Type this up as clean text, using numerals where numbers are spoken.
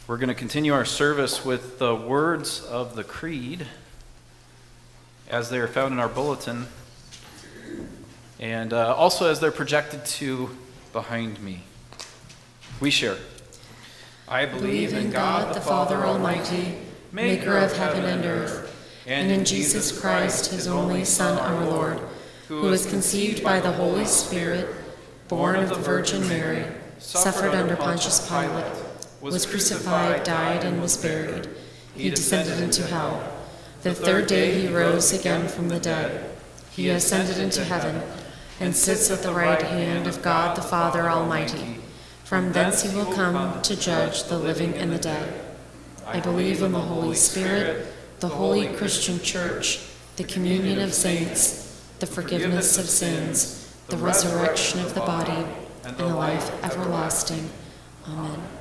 We're going to continue our service with the words of the Creed as they are found in our bulletin, and also as they're projected to behind me. We share. I believe in God the Father Almighty, maker of heaven and earth, and in Jesus Christ, his only Son, our Lord, who was conceived by the Holy Spirit, born of the Virgin Mary, suffered under Pontius Pilate, was crucified, died, and was buried. He descended into hell. The third day he rose again from the dead. He ascended into heaven, and sits at the right hand of God the Father Almighty. From thence he will come to judge the living and the dead. I believe in the Holy Spirit, the holy Christian Church, the communion of saints, the forgiveness of sins, the resurrection of the body, and the life everlasting. Amen.